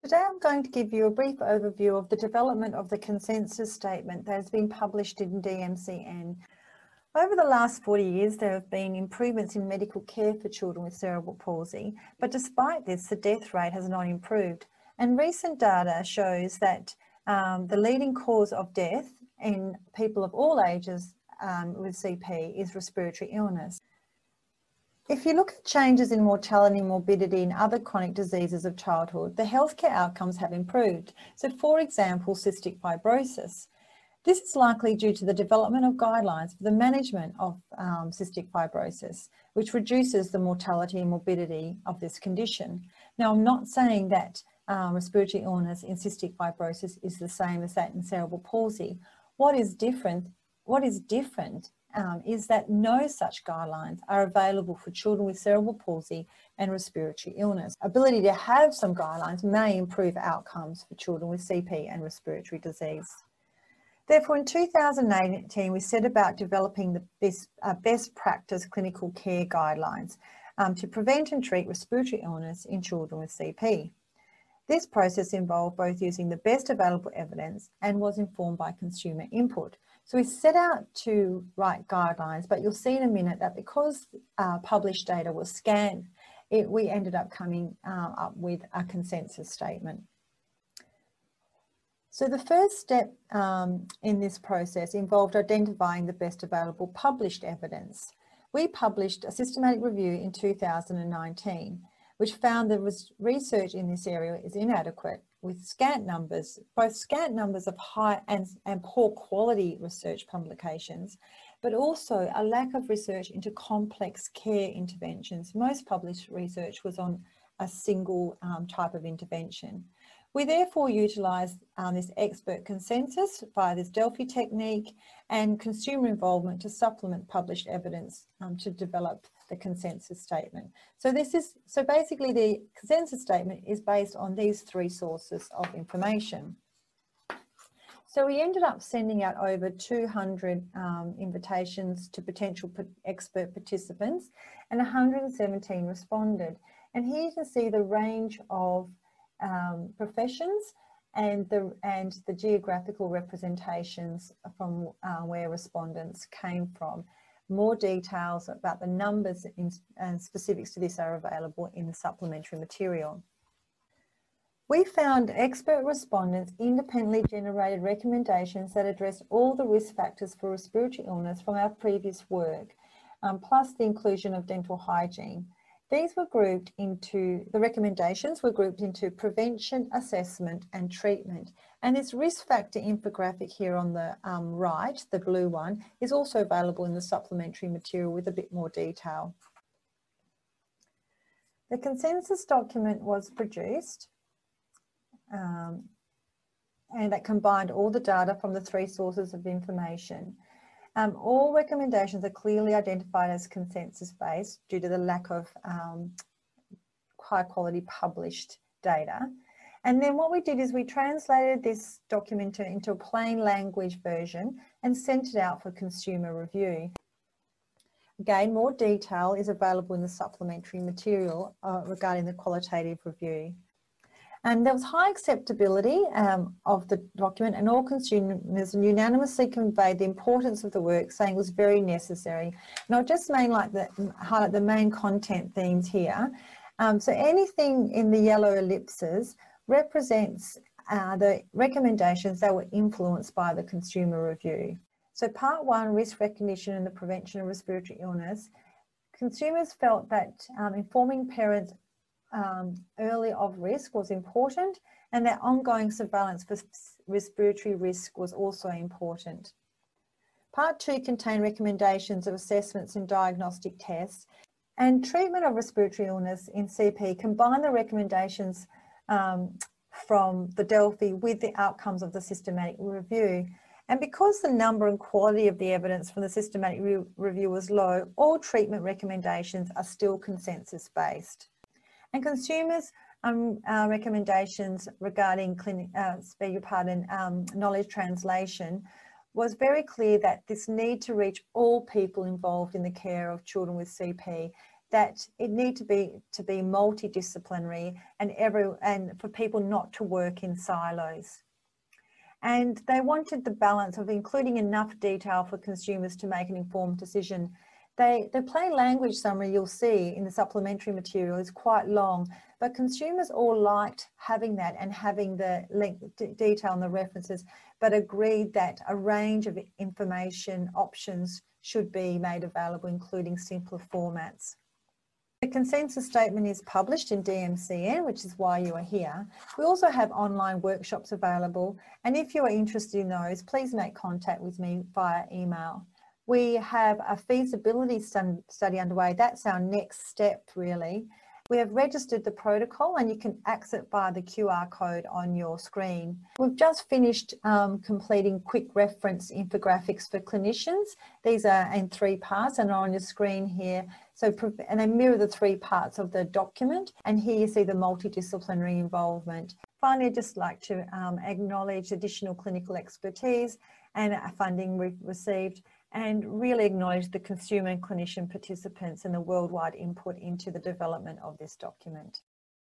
Today I'm going to give you a brief overview of the development of the consensus statement that has been published in DMCN. Over the last 40 years, there have been improvements in medical care for children with cerebral palsy, but despite this, the death rate has not improved. And recent data shows that the leading cause of death in people of all ages with CP is respiratory illness. If you look at changes in mortality and morbidity in other chronic diseases of childhood, the healthcare outcomes have improved. So for example, cystic fibrosis. This is likely due to the development of guidelines for the management of cystic fibrosis, which reduces the mortality and morbidity of this condition. Now, I'm not saying that respiratory illness in cystic fibrosis is the same as that in cerebral palsy. What is different is that no such guidelines are available for children with cerebral palsy and respiratory illness. Ability to have some guidelines may improve outcomes for children with CP and respiratory disease. Therefore, in 2018, we set about developing this best practice clinical care guidelines to prevent and treat respiratory illness in children with CP. This process involved both using the best available evidence and was informed by consumer input. So we set out to write guidelines, but you'll see in a minute that because published data was scanned, we ended up coming up with a consensus statement. So the first step in this process involved identifying the best available published evidence. We published a systematic review in 2019, which found that research in this area is inadequate, with scant numbers, both scant numbers of high and poor quality research publications, but also a lack of research into complex care interventions. Most published research was on a single type of intervention. We therefore utilised this expert consensus via this Delphi technique and consumer involvement to supplement published evidence to develop the consensus statement. So basically the consensus statement is based on these three sources of information. So we ended up sending out over 200 invitations to potential expert participants, and 117 responded. And here you can see the range of professions and the geographical representations from where respondents came from. More details about the numbers and specifics to this are available in the supplementary material. We found expert respondents independently generated recommendations that address all the risk factors for respiratory illness from our previous work, plus the inclusion of dental hygiene. These were grouped into, the recommendations were grouped into prevention, assessment and treatment. And this risk factor infographic here on the right, the blue one, is also available in the supplementary material with a bit more detail. The consensus document was produced and that combined all the data from the three sources of information. All recommendations are clearly identified as consensus-based due to the lack of high-quality published data. And then what we did is we translated this document into a plain language version and sent it out for consumer review. Again, more detail is available in the supplementary material regarding the qualitative review. And there was high acceptability of the document, and all consumers unanimously conveyed the importance of the work, saying it was very necessary. And I'll just highlight the main content themes here. So anything in the yellow ellipses represents the recommendations that were influenced by the consumer review. So part one, risk recognition and the prevention of respiratory illness. Consumers felt that informing parents early of risk was important, and that ongoing surveillance for respiratory risk was also important. Part two contained recommendations of assessments and diagnostic tests, and treatment of respiratory illness in CP combined the recommendations from the Delphi with the outcomes of the systematic review. And because the number and quality of the evidence from the systematic review was low, all treatment recommendations are still consensus-based. And consumers' recommendations regarding knowledge translation was very clear that this need to reach all people involved in the care of children with CP that it need to be multidisciplinary and for people not to work in silos. And they wanted the balance of including enough detail for consumers to make an informed decision. The plain language summary you'll see in the supplementary material is quite long, but consumers all liked having that and having the detail and the references, but agreed that a range of information options should be made available, including simpler formats. The consensus statement is published in DMCN, which is why you are here. We also have online workshops available, and if you are interested in those, please make contact with me via email. We have a feasibility study underway. That's our next step, really. We have registered the protocol and you can access it via the QR code on your screen. We've just finished completing quick reference infographics for clinicians. These are in 3 parts and are on your screen here. And they mirror the 3 parts of the document. And here you see the multidisciplinary involvement. Finally, I'd just like to acknowledge additional clinical expertise and funding we've received, and really acknowledge the consumer and clinician participants and the worldwide input into the development of this document.